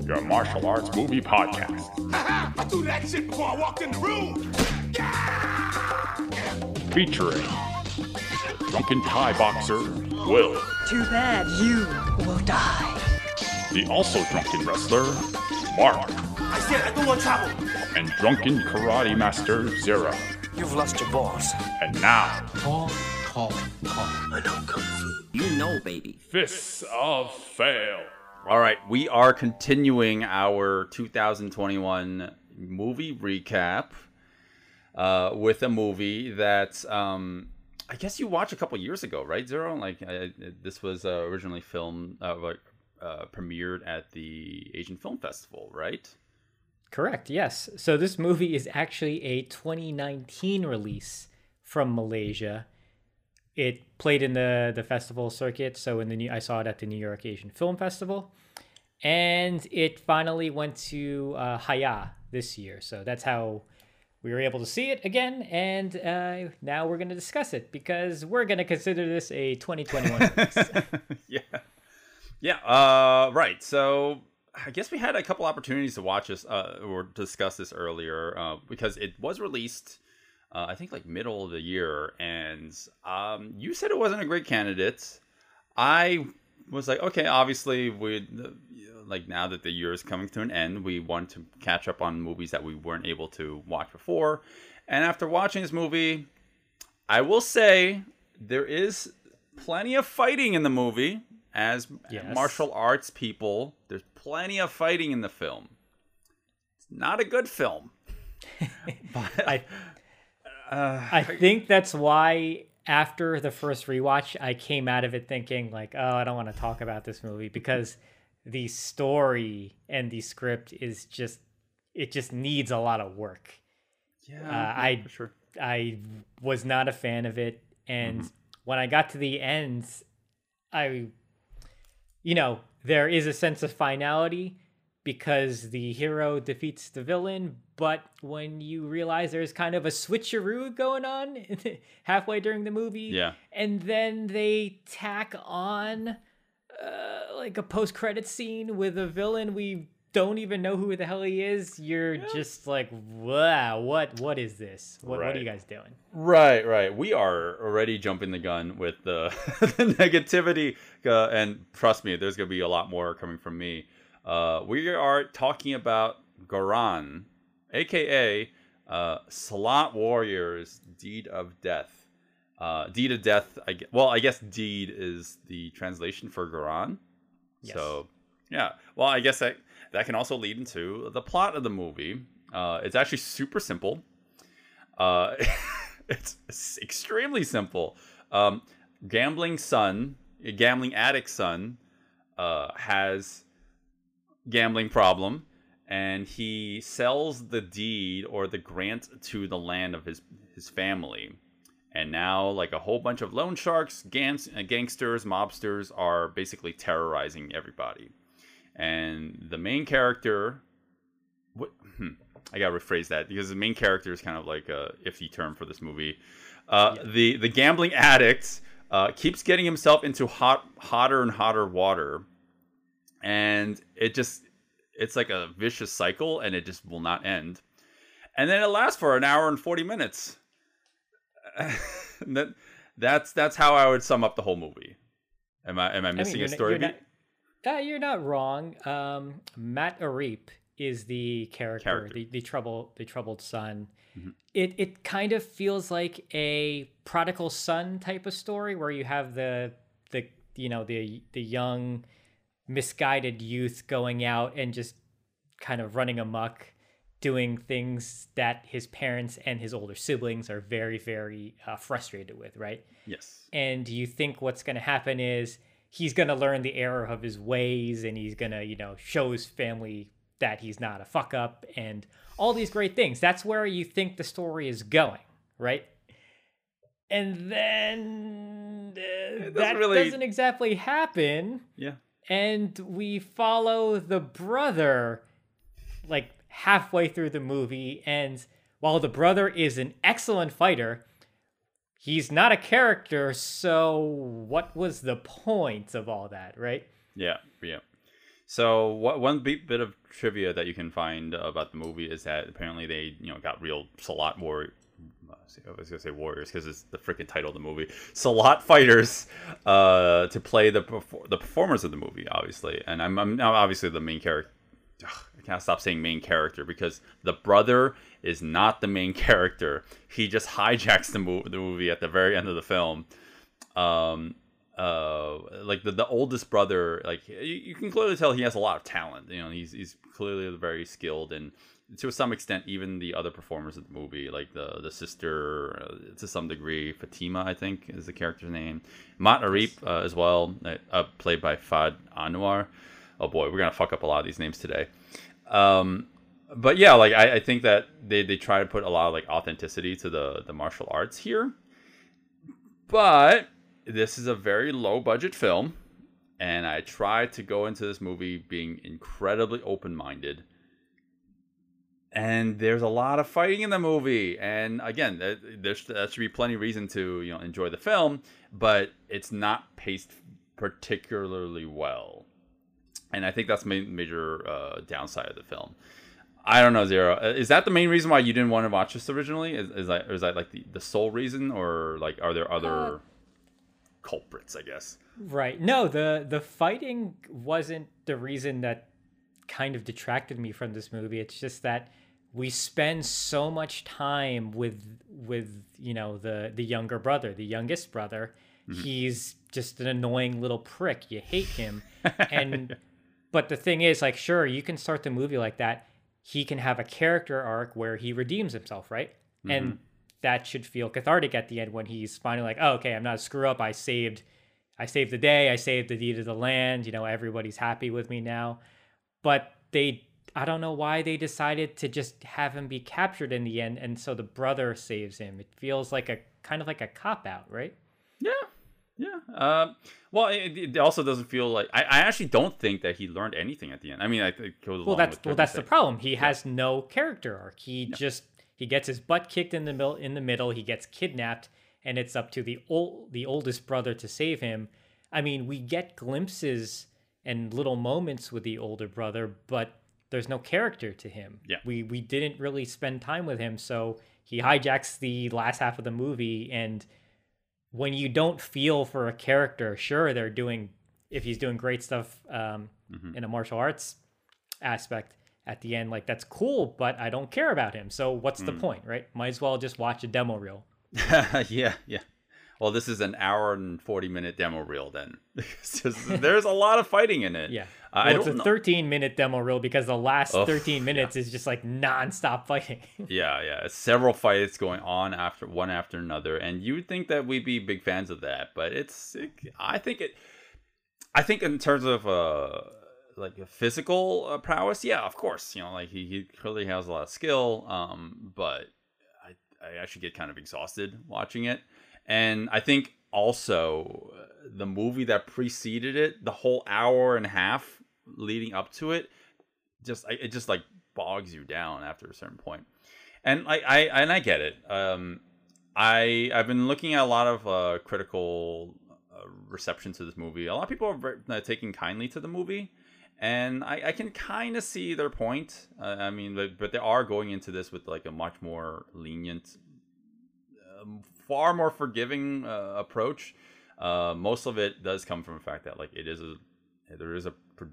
your martial arts movie podcast. I threw that shit before I walked in the room. Featuring drunken Thai boxer Will. Too bad you will die. The also drunken wrestler Mark. I said I don't want trouble. And drunken karate master Zero. You've lost your balls. And now, Talk. I know Kung Fu. You know, baby. Fists of Fail. All right, we are continuing our 2021 movie recap with a movie that I guess you watched a couple years ago, right, Zero? Like this was originally filmed, premiered at the Asian Film Festival, right? Correct, yes. So this movie is actually a 2019 release from Malaysia. It played in the festival circuit, so I saw it at the New York Asian Film Festival, and it finally went to Haya this year. So that's how we were able to see it again, and now we're going to discuss it because we're going to consider this a 2021 release. Right. So I guess we had a couple opportunities to watch this or discuss this earlier because it was released. I think like middle of the year, and you said it wasn't a great candidate. I was like, okay, obviously like now that the year is coming to an end, we want to catch up on movies that we weren't able to watch before. And after watching this movie, I will say there is plenty of fighting in the movie. As martial arts people, there's plenty of fighting in the film. It's not a good film. But I think that's why after the first rewatch, I came out of it thinking like, oh, I don't want to talk about this movie because the story and the script is just needs a lot of work. Yeah, for sure. I was not a fan of it. And when I got to the end, there is a sense of finality because the hero defeats the villain, but when you realize there's kind of a switcheroo going on halfway during the movie, and then they tack on like a post-credit scene with a villain we don't even know who the hell he is, you're just like, wow, what is this? What are you guys doing? Right. We are already jumping the gun with the, the negativity, and trust me, there's going to be a lot more coming from me. We are talking about Garan, a.k.a. Slot Warriors, Deed of Death. Deed of Death, I guess Deed is the translation for Garan. Yes. So, yeah. Well, I guess that can also lead into the plot of the movie. It's actually super simple. It's extremely simple. Gambling addict son, has gambling problem, and he sells the deed or the grant to the land of his family. And now, like a whole bunch of loan sharks, gangsters, mobsters are basically terrorizing everybody. And the main character, I gotta rephrase that because the main character is kind of like a iffy term for this movie. The gambling addict keeps getting himself into hotter and hotter water, and it's like a vicious cycle, and it just will not end. And then it lasts for an hour and 40 minutes. That's how I would sum up the whole movie. Am I missing a story beat? You're not wrong. Matt Arip is the character. The troubled son. Mm-hmm. It kind of feels like a prodigal son type of story where you have the young misguided youth going out and just kind of running amok, doing things that his parents and his older siblings are very, very frustrated with, right? Yes. And you think what's going to happen is he's going to learn the error of his ways, and he's going to, show his family that he's not a fuck up and all these great things. That's where you think the story is going, right? And then doesn't exactly happen. Yeah. And we follow the brother like halfway through the movie, and while the brother is an excellent fighter, he's not a character, so what was the point of all that, right? Yeah. So one bit of trivia that you can find about the movie is that apparently they got real Salat warrior. I was gonna say warriors because it's the freaking title of the movie. Salat fighters to play the performers of the movie, obviously. And I'm now obviously the main character. I can't stop saying main character because the brother is not the main character. He just hijacks the movie at the very end of the film. Like the oldest brother, like you can clearly tell he has a lot of talent. He's clearly very skilled, and to some extent, even the other performers of the movie, like the sister, to some degree, Fatima, I think is the character's name. Mat Arip as well, played by Fad Anwar. Oh boy, we're gonna fuck up a lot of these names today. But yeah, like I think that they try to put a lot of like authenticity to the martial arts here. But this is a very low budget film, and I tried to go into this movie being incredibly open-minded. And there's a lot of fighting in the movie, and again, that should be plenty of reason to enjoy the film, but it's not paced particularly well, and I think that's major downside of the film. I don't know, Zero. Is that the main reason why you didn't want to watch this originally? Is that like the sole reason, or like are there other culprits, I guess? Right. No, the fighting wasn't the reason that kind of detracted me from this movie. It's just that we spend so much time with the younger brother, the youngest brother. Mm-hmm. He's just an annoying little prick. You hate him. But the thing is, like, sure, you can start the movie like that. He can have a character arc where he redeems himself, right? Mm-hmm. And that should feel cathartic at the end when he's finally like, oh, okay, I'm not a screw up. I saved the day. I saved the deed of the land. Everybody's happy with me now. But I don't know why they decided to just have him be captured in the end, and so the brother saves him. It feels like a kind of like a cop-out, right? Yeah. Well, it also doesn't feel like I actually don't think that he learned anything at the end. I mean, I think it goes along with that's the problem. He has no character arc. He gets his butt kicked in the middle. He gets kidnapped, and it's up to the oldest brother to save him. I mean, we get glimpses and little moments with the older brother, but there's no character to him. Yeah. We didn't really spend time with him, so he hijacks the last half of the movie. And when you don't feel for a character, sure, if he's doing great stuff in a martial arts aspect at the end, like, that's cool, but I don't care about him. So what's the point, right? Might as well just watch a demo reel. Yeah. Well, this is an hour and 40-minute demo reel then. There's a lot of fighting in it. Yeah. It's a 13-minute demo reel because the last 13 minutes is just like non-stop fighting. Yeah. It's several fights going on one after another, and you would think that we'd be big fans of that, but I think in terms of like a physical prowess, yeah, of course, like he clearly has a lot of skill, but I actually get kind of exhausted watching it. And I think also the movie that preceded it, the whole hour and a half leading up to it, it just like bogs you down after a certain point. And I get it. I've been looking at a lot of critical reception to this movie. A lot of people are taking kindly to the movie, and I can kind of see their point. I mean, but they are going into this with like a much more lenient, far more forgiving approach. Most of it does come from the fact that like there is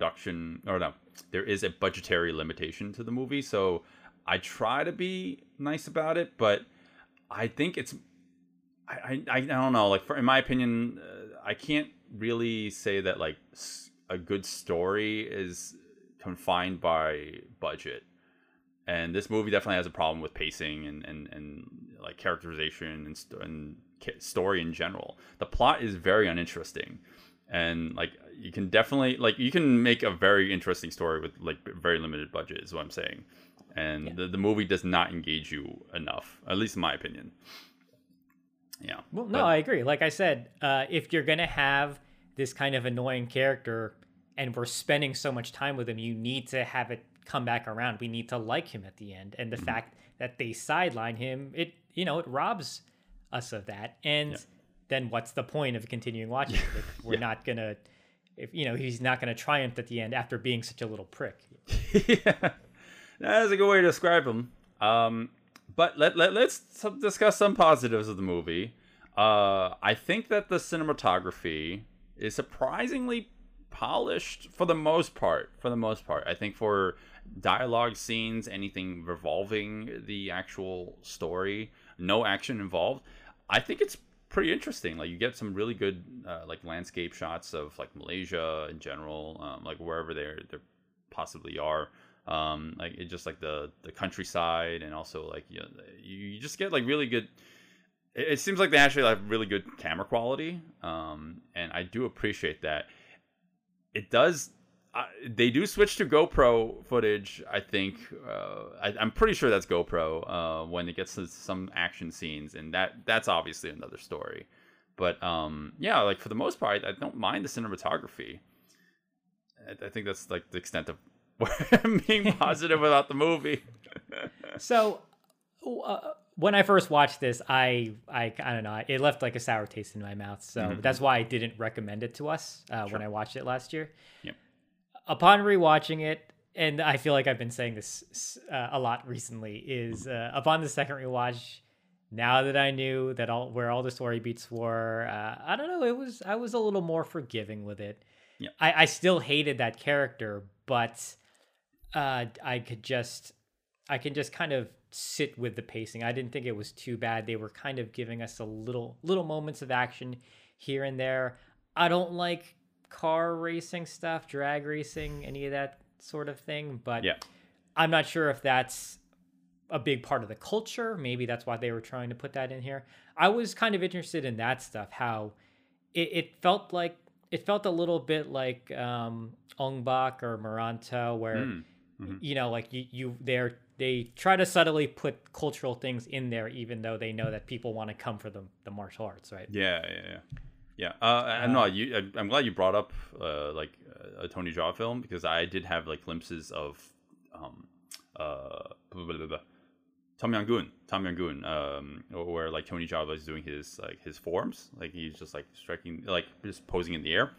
a budgetary limitation to the movie. So I try to be nice about it, but I think I don't know. Like in my opinion, I can't really say that like a good story is confined by budget. And this movie definitely has a problem with pacing and like characterization and story in general. The plot is very uninteresting, and like you can make a very interesting story with like very limited budget, is what I'm saying. And the movie does not engage you enough, at least in my opinion. Yeah. Well, no, I agree. Like I said, if you're gonna have this kind of annoying character, and we're spending so much time with him, you need to have it come back around. We need to like him at the end, and the fact that they sideline him, it robs us of that. And then what's the point of continuing watching? Like, we're not gonna if he's not going to triumph at the end after being such a little prick. Yeah, that's a good way to describe him. But let's discuss some positives of the movie. I think that the cinematography is surprisingly polished for the most part. I think for dialogue scenes, anything revolving the actual story, no action involved, I think it's pretty interesting. Like, you get some really good like landscape shots of like Malaysia in general, like wherever they possibly are. Like it just like the countryside, and also like you just get like really good. It seems like they actually have really good camera quality, and I do appreciate that. It does. They do switch to GoPro footage. I think I'm pretty sure that's GoPro when it gets to some action scenes, and that's obviously another story. But yeah, like for the most part, I don't mind the cinematography. I think that's like the extent of being positive about the movie. So when I first watched this, I don't know, it left like a sour taste in my mouth. So that's why I didn't recommend it to us when I watched it last year. Yep. Upon rewatching it, and I feel like I've been saying this a lot recently, is upon the second rewatch, now that I knew that where all the story beats were, I don't know, I was a little more forgiving with it. Yeah. I still hated that character, but I can just kind of sit with the pacing. I didn't think it was too bad. They were kind of giving us a little moments of action here and there. I don't like car racing stuff, drag racing, any of that sort of thing, but yeah. I'm not sure if that's a big part of the culture. Maybe that's why they were trying to put that in here. I was kind of interested in that stuff, how it felt a little bit like Ong Bak or Moranto, where like they try to subtly put cultural things in there, even though they know that people want to come for the martial arts, right? Yeah. I'm glad you brought up like a Tony Jaa film, because I did have like glimpses of Tom Yong-gun, where like Tony Jaa was doing his forms, like he's just like striking, like just posing in the air.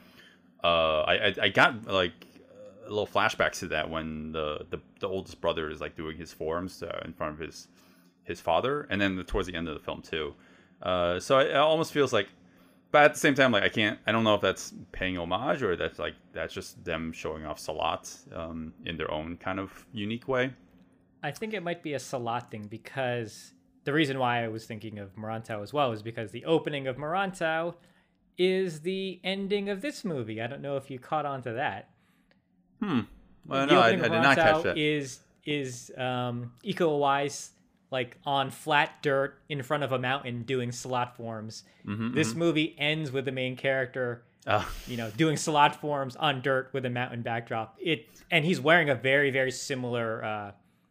I got like a little flashbacks to that when the oldest brother is like doing his forms in front of his father, and then towards the end of the film too. So it almost feels like, but at the same time, like I don't know if that's paying homage or that's just them showing off Salat in their own kind of unique way. I think it might be a Salat thing, because the reason why I was thinking of Moranto as well is because the opening of Moranto is the ending of this movie. I don't know if you caught on to that. Well, no, I did not catch that. Is Iko Uwais like on flat dirt in front of a mountain doing Salat forms. This movie ends with the main character, doing Salat forms on dirt with a mountain backdrop. And he's wearing a very, very similar,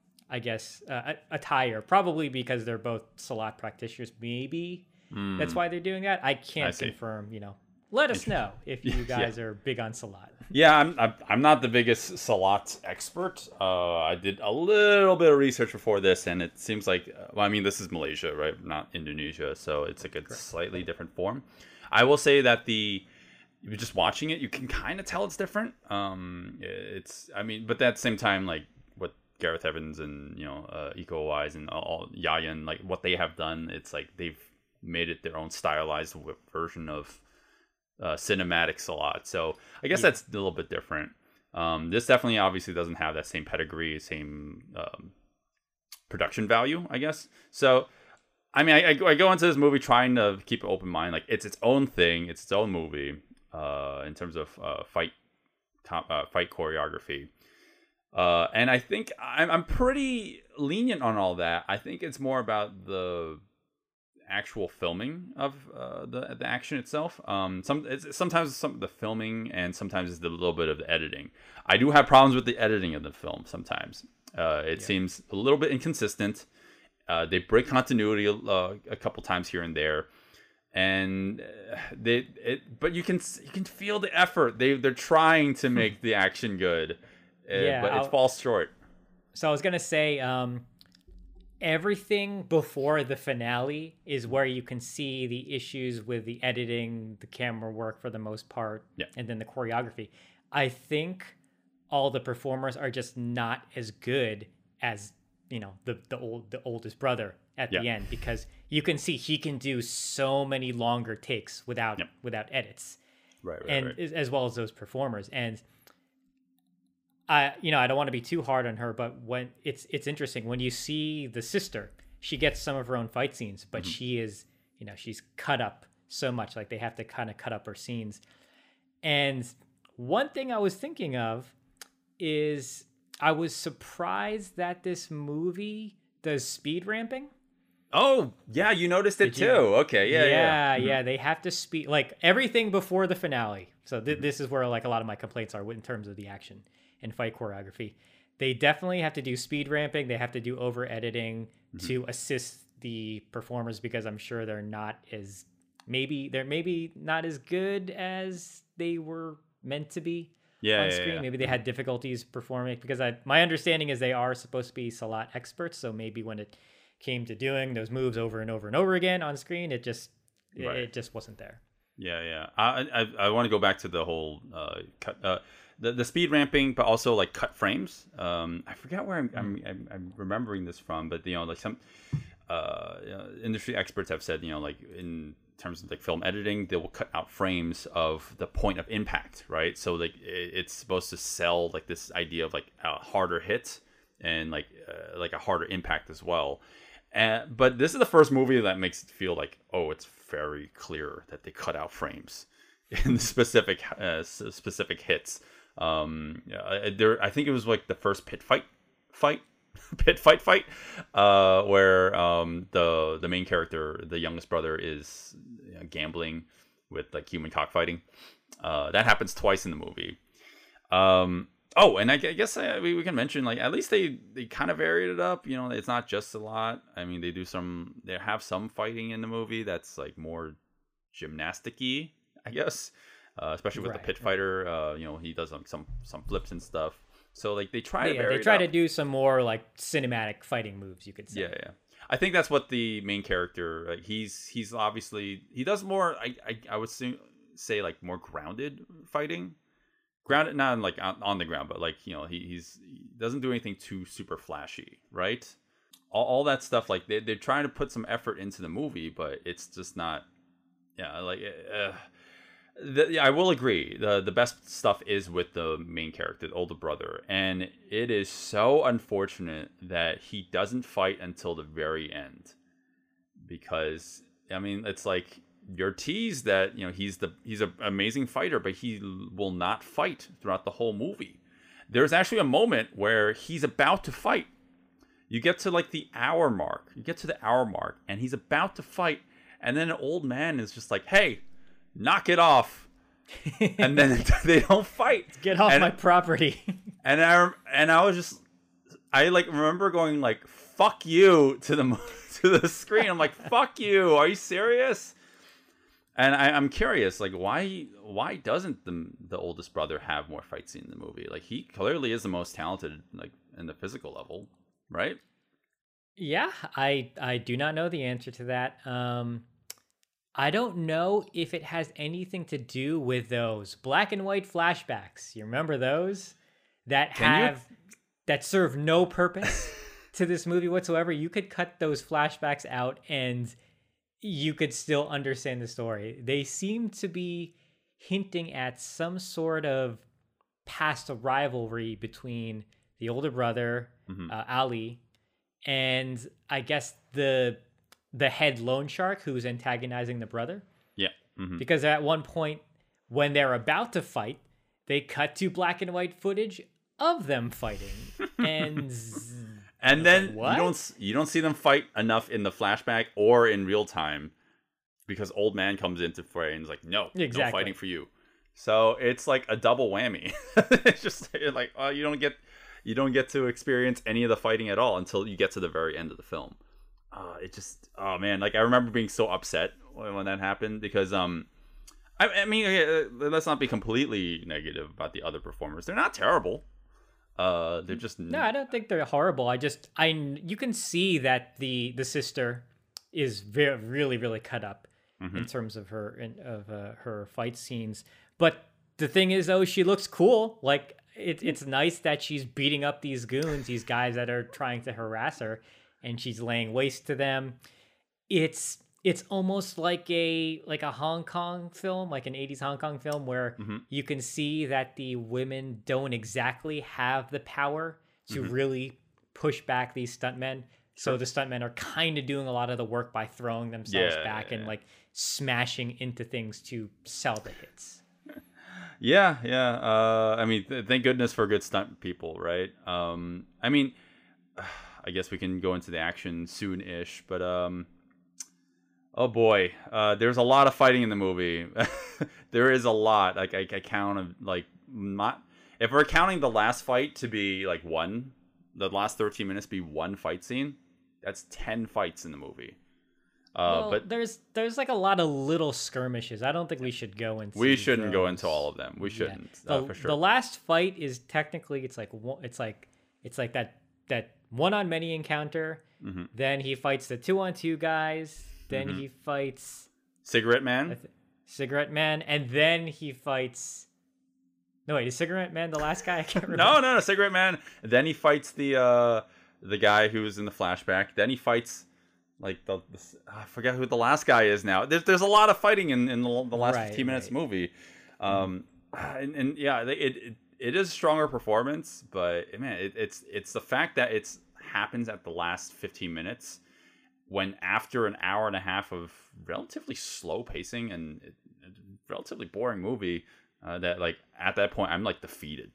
attire, probably because they're both Salat practitioners. Maybe that's why they're doing that. I can't confirm. Let us know if you guys are big on Salat. Yeah, I'm not the biggest Salat expert. I did a little bit of research before this, and it seems like, this is Malaysia, right? Not Indonesia, so it's like a slightly different form. I will say that you're just watching it, you can kind of tell it's different. But at the same time, like what Gareth Evans and Iko Uwais and all Yayan, like what they have done, it's like they've made it their own stylized version of cinematic Salat. So I guess that's a little bit different. This definitely obviously doesn't have that same pedigree, same production value, I guess. So I go into this movie trying to keep an open mind. Like it's its own thing, it's its own movie in terms of fight choreography. And I think I'm pretty lenient on all that. I think it's more about the actual filming of the action itself. Sometimes some of the filming, and sometimes it's a little bit of the editing. I do have problems with the editing of the film sometimes. It seems a little bit inconsistent. They break continuity a couple times here and there, and but you can feel the effort. They're trying to make the action good, but it falls short. So I was gonna say, everything before the finale is where you can see the issues with the editing, the camera work for the most part, and then the choreography. I think all the performers are just not as good as, you know, the oldest brother at the end, because you can see he can do so many longer takes without edits, right, as well as those performers. And I don't want to be too hard on her, but when it's interesting when you see the sister, she gets some of her own fight scenes, but she is, you know, she's cut up so much, like they have to kind of cut up her scenes. And one thing I was thinking of is I was surprised that this movie does speed ramping. Oh, yeah, you noticed it too. Okay, yeah. They have to speed, like, everything before the finale. So this is where, like, a lot of my complaints are in terms of the action and fight choreography. They definitely have to do speed ramping. They have to do over editing to assist the performers, because I'm sure they're maybe not as good as they were meant to be on screen. Maybe they had difficulties performing, because my understanding is they are supposed to be Salat experts. So maybe when it came to doing those moves over and over and over again on screen, it just wasn't there. Yeah. I want to go back to the whole cut, the speed ramping, but also like cut frames. I forget where I'm remembering this from, but you know, like some industry experts have said, you know, like in terms of like film editing, they will cut out frames of the point of impact, right? So like it's supposed to sell like this idea of like a harder hit and like a harder impact as well. But this is the first movie that makes it feel like, oh, it's very clear that they cut out frames in the specific hits. I think it was like the first pit fight, where the main character, the youngest brother, is gambling with like human cockfighting. That happens twice in the movie. Oh, and I guess we can mention, like, at least they kind of varied it up. You know, it's not just a lot. I mean, they have some fighting in the movie that's like more gymnastic-y, I guess. Especially with the pit fighter. You know, he does like some flips and stuff. So like they try to vary to do some more like cinematic fighting moves, you could say. Yeah. I think that's what the main character, he's obviously, he does more, I would say like more grounded fighting. Grounded, not like on the ground, but like, you know, he doesn't do anything too super flashy, right? All that stuff, like they're trying to put some effort into the movie, but it's just not. Yeah, like I will agree. The best stuff is with the main character, the older brother, and it is so unfortunate that he doesn't fight until the very end, because I mean, it's like, you're teased that, you know, he's an amazing fighter, but he will not fight throughout the whole movie. There's actually a moment where he's about to fight. You get to like the hour mark. And he's about to fight, and then an old man is just like, "Hey, knock it off," and then they don't fight. Get off my property. and I was just, I like remember going like, "Fuck you" to the screen. I'm like, "Fuck you! Are you serious?" And I'm curious, like, why doesn't the oldest brother have more fight scene in the movie? Like, he clearly is the most talented, like, in the physical level, right? Yeah, I do not know the answer to that. I don't know if it has anything to do with those black and white flashbacks. You remember those that serve no purpose to this movie whatsoever? You could cut those flashbacks out and you could still understand the story. They seem to be hinting at some sort of past rivalry between the older brother, Ali, and I guess the head loan shark who's antagonizing the brother. Yeah. Because at one point when they're about to fight, they cut to black and white footage of them fighting. And then you don't see them fight enough in the flashback or in real time, because old man comes into play and is like, no fighting for you. So it's like a double whammy. It's just like, oh, you don't get to experience any of the fighting at all until you get to the very end of the film. Oh man, like I remember being so upset when that happened, because I mean, let's not be completely negative about the other performers. They're not terrible. They're just No, I don't think they're horrible. You can see that the sister is really really cut up in terms of her fight scenes. But the thing is, though, she looks cool. Like it's nice that she's beating up these goons, these guys that are trying to harass her, and she's laying waste to them. It's almost like a Hong Kong film, like an 80s Hong Kong film, where you can see that the women don't exactly have the power to really push back these stuntmen. So the stuntmen are kind of doing a lot of the work by throwing themselves back and like smashing into things to sell the hits. Yeah. I mean, thank goodness for good stunt people, right? I mean, I guess we can go into the action soon-ish, but oh boy, there's a lot of fighting in the movie. There is a lot. Like I count like not if we're counting the last fight to be like the last 13 minutes be one fight scene. That's 10 fights in the movie. But there's like a lot of little skirmishes. I don't think we should go into. We shouldn't go into all of them. We shouldn't for sure. The last fight is technically it's like that one on many encounter. Then he fights the 2-on-2 guys. Then he fights Cigarette Man. Cigarette Man, and then he fights. No wait, is Cigarette Man the last guy? I can't remember. No, Cigarette Man. Then he fights the guy who's in the flashback. Then he fights like I forget who the last guy is now. There's a lot of fighting in the last 15 minutes movie. And yeah, it is a stronger performance, but man, it's the fact that it happens at the last 15 minutes when after an hour and a half of relatively slow pacing and relatively boring movie, that like at that point I'm like defeated.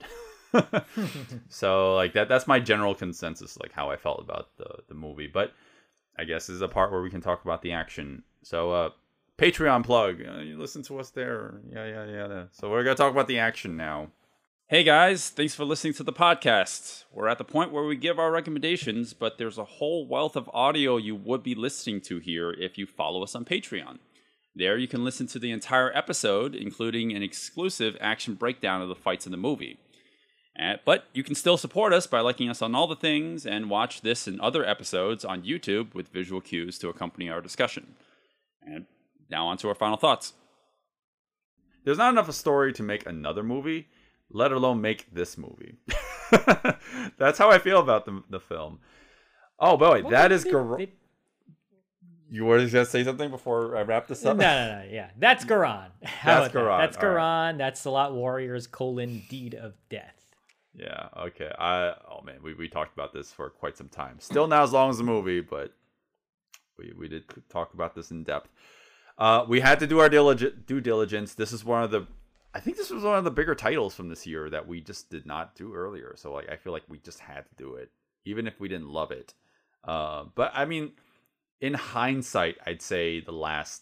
So like that's my general consensus, like how I felt about the movie. But I guess this is a part where we can talk about the action. So Patreon plug, you listen to us there. Yeah. So we're gonna talk about the action now. Hey guys, thanks for listening to the podcast. We're at the point where we give our recommendations, but there's a whole wealth of audio you would be listening to here if you follow us on Patreon. There you can listen to the entire episode, including an exclusive action breakdown of the fights in the movie. But you can still support us by liking us on all the things and watch this and other episodes on YouTube with visual cues to accompany our discussion. And now on to our final thoughts. There's not enough of a story to make another movie, let alone make this movie. That's how I feel about the film. Oh boy, that is great. You were going to say something before I wrap this up? No. Yeah, that's Garan. That's Garan. That's Garan. Right. That's the Lot Warriors: Deed of Death. Yeah. Okay. Oh man, we talked about this for quite some time. Still not as long as the movie, but we did talk about this in depth. We had to do our due diligence. I think this was one of the bigger titles from this year that we just did not do earlier. So like I feel like we just had to do it, even if we didn't love it. But I mean, in hindsight, I'd say the last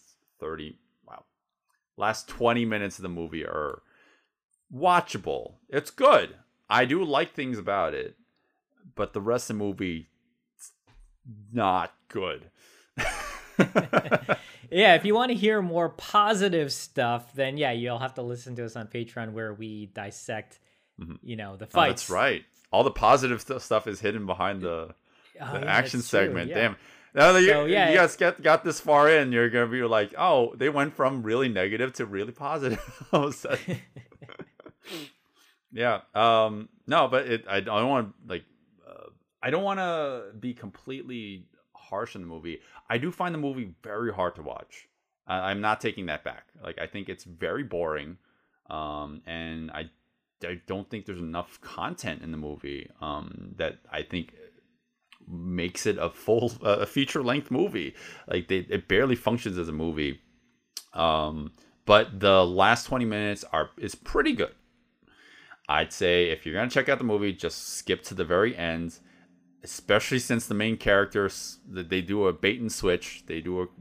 20 minutes of the movie are watchable. It's good. I do like things about it, but the rest of the movie, not good. Yeah, if you want to hear more positive stuff, then yeah, you'll have to listen to us on Patreon where we dissect, the fights. Oh, that's right. All the positive stuff is hidden behind the action segment. True, yeah. Damn. Now that you guys got this far in, you're gonna be like, oh, they went from really negative to really positive all of a sudden. Yeah. No, but I don't want to be completely harsh in the movie. I do find the movie very hard to watch. I'm not taking that back. Like I think it's very boring, and I don't think there's enough content in the movie that I think makes it a full feature length movie. Like it barely functions as a movie. But the last 20 minutes is pretty good. I'd say if you're gonna check out the movie, just skip to the very end. Especially since the main characters, they do a bait and switch. They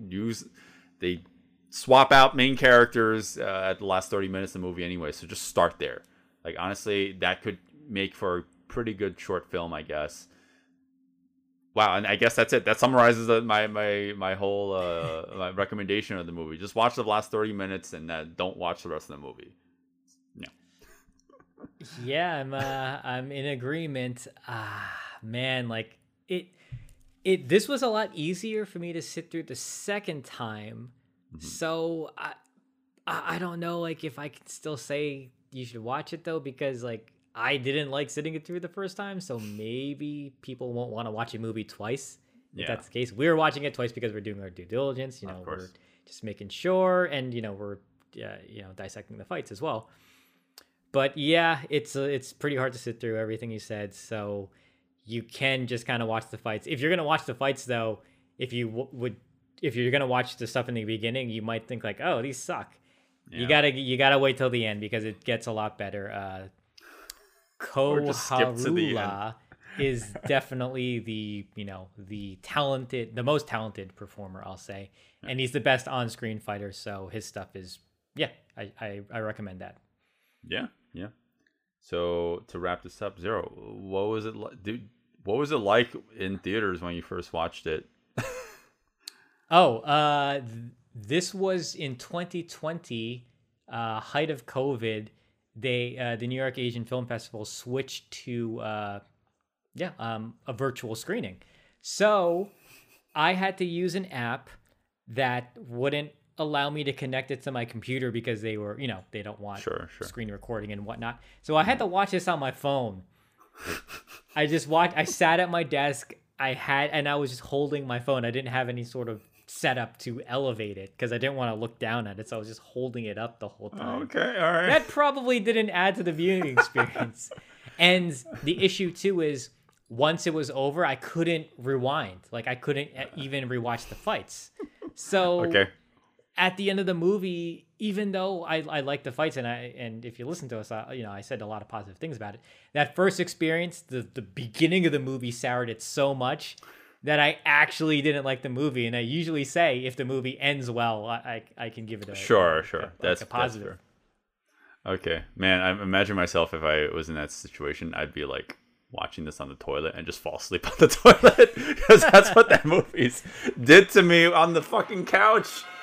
swap out main characters at the last 30 minutes of the movie anyway. So just start there. Like honestly, that could make for a pretty good short film, I guess. Wow, and I guess that's it. That summarizes my whole my recommendation of the movie. Just watch the last 30 minutes and don't watch the rest of the movie. Yeah. Yeah, I'm in agreement. Man, like this was a lot easier for me to sit through the second time. So I don't know, like, if I can still say you should watch it though, because like I didn't like sitting it through the first time, so maybe people won't want to watch a movie twice. If that's the case, we're watching it twice because we're doing our due diligence. You know, we're just making sure, and you know, we're dissecting the fights as well. But yeah, it's pretty hard to sit through everything you said. So you can just kind of watch the fights. If you're gonna watch the fights though, if you're gonna watch the stuff in the beginning, you might think like, oh, these suck. Yeah. You gotta wait till the end because it gets a lot better. Koharula is definitely the most talented performer, I'll say, and he's the best on-screen fighter. So his stuff is I recommend that. Yeah. So to wrap this up, Zero, what was it like, dude? What was it like in theaters when you first watched it? This was in 2020, height of COVID. The New York Asian Film Festival switched to a virtual screening. So I had to use an app that wouldn't allow me to connect it to my computer because they were, they don't want screen recording and whatnot. So I had to watch this on my phone. I sat at my desk. I was just holding my phone. I didn't have any sort of setup to elevate it because I didn't want to look down at it. So I was just holding it up the whole time. Okay, all right. That probably didn't add to the viewing experience. And the issue too is once it was over, I couldn't rewind. Like I couldn't even rewatch the fights. So at the end of the movie, even though I like the fights and if you listen to us, I said a lot of positive things about it. That first experience, the beginning of the movie soured it so much that I actually didn't like the movie. And I usually say if the movie ends well, I can give it a that's a positive. That's okay, man. I imagine myself if I was in that situation, I'd be like watching this on the toilet and just fall asleep on the toilet because that's what that movie did to me on the fucking couch.